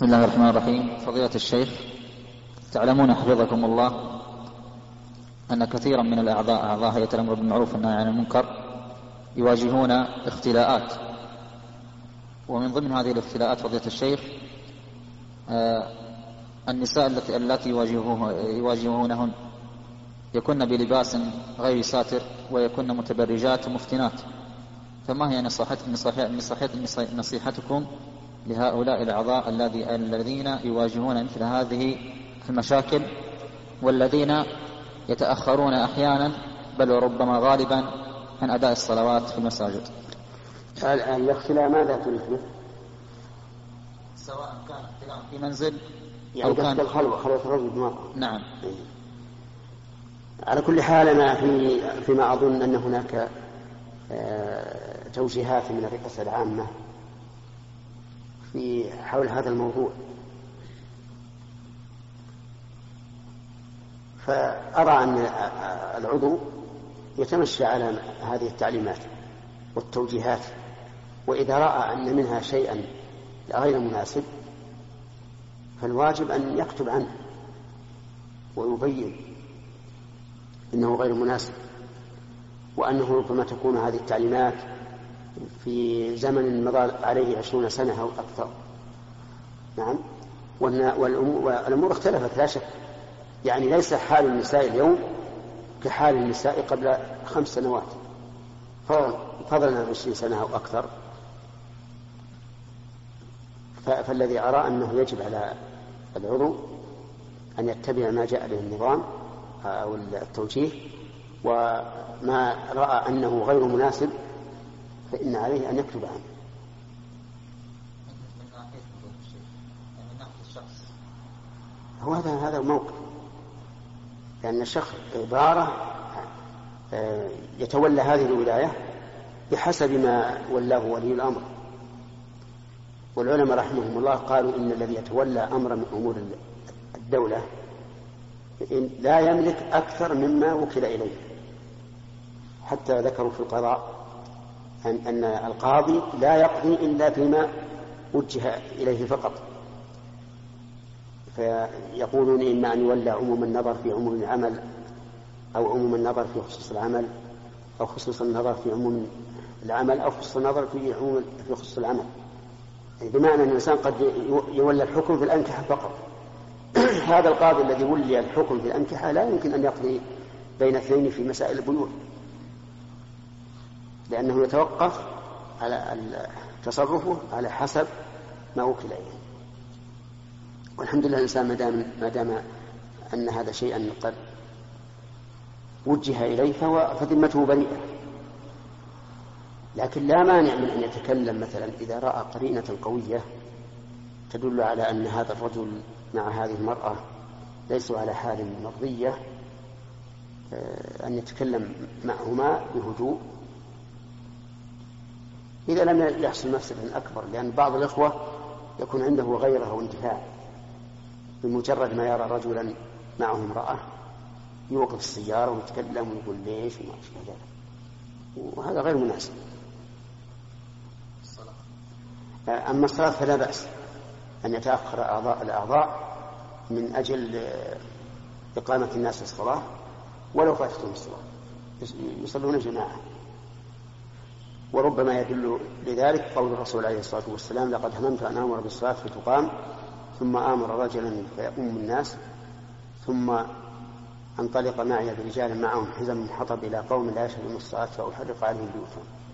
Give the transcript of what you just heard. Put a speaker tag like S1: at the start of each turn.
S1: بسم الله الرحمن الرحيم. فضيلة الشيخ، تعلمون حفظكم الله أن كثيرا من أعضاء هيئة الأمر بالمعروف والنهي عن المنكر يواجهون اختلاءات، ومن ضمن هذه الاختلاءات فضيلة الشيخ النساء التي يواجهونهن يكن بلباس غير ساتر ويكن متبرجات ومفتنات، فما هي نصيحتكم لهؤلاء الأعضاء الذين يواجهون مثل هذه المشاكل والذين يتأخرون أحيانا بل وربما غالبا عن أداء الصلوات في المساجد؟
S2: الاختلاء ماذا تريد به؟
S1: سواء كان اختلاء في منزل
S2: أو كان خلوة الرجل بالمرأة.
S1: نعم.
S2: على كل حال أنا فيما أظن أن هناك توجيهات من الرئاسة العامة في حول هذا الموضوع، فأرى أن العضو يتمشى على هذه التعليمات والتوجيهات، وإذا رأى أن منها شيئا غير مناسب فالواجب أن يكتب عنه ويبين إنه غير مناسب، وأنه ربما تكون هذه التعليمات في زمن مضى عليه 20 سنة أو أكثر. نعم. والأمور اختلفت لا شك، يعني ليس حال النساء اليوم كحال النساء قبل 5 سنوات، فضلا عن 20 سنة أو أكثر. فالذي أرى أنه يجب على العضو أن يتبع ما جاء به النظام أو التوجيه، وما رأى أنه غير مناسب فإن عليه أن يكتب عنه. هو هذا موقف، لأن الشخص عبارة يتولى هذه الولاية بحسب ما ولاه ولي الأمر، والعلماء رحمهم الله قالوا إن الذي يتولى أمر من أمور الدولة لا يملك أكثر مما وكل إليه، حتى ذكروا في القضاء أن القاضي لا يقضي إلا فيما وجه إليه فقط، فيقولون إما أن يولى عموم النظر في عموم العمل، أو عموم النظر في خصوص العمل، أو خصوص النظر في عموم العمل، أو خصوص النظر في خصوص العمل، يعني بمعنى أن الإنسان قد يولى الحكم في الأنكحة فقط. هذا القاضي الذي ولي الحكم في الأنكحة لا يمكن أن يقضي بين اثنين في مسائل البيوت، لأنه يتوقف على تصرفه على حسب ما وكل إليه. والحمد لله الإنسان ما دام أن هذا شيئا قد وجه إليه فذمته بريئة، لكن لا مانع من أن يتكلم مثلا إذا رأى قرينة قوية تدل على أن هذا الرجل مع هذه المرأة ليسوا على حال مرضية، أن يتكلم معهما بهدوء إذا لم يحصل مفسدة أكبر، لأن بعض الإخوة يكون عنده غيره واندفاع، بمجرد ما يرى رجلا معه امرأة يوقف السيارة ويتكلم ويقول ليش وما أشبه ذلك، وهذا غير مناسب. أما الصلاة فلا بأس أن يتأخر الأعضاء من أجل إقامة الناس الصلاة ولو فاتتهم الصلاة، يصلون جماعة. وربما يدل لذلك قول الرسول عليه الصلاة والسلام: لقد هممت أن آمر بالصلاة فتقام ثم آمر رجلا فيؤم الناس ثم انطلق معي برجال معهم حزم من حطب إلى قوم لا يشهدون الصلاة فأحرق عليهم بيوتهم.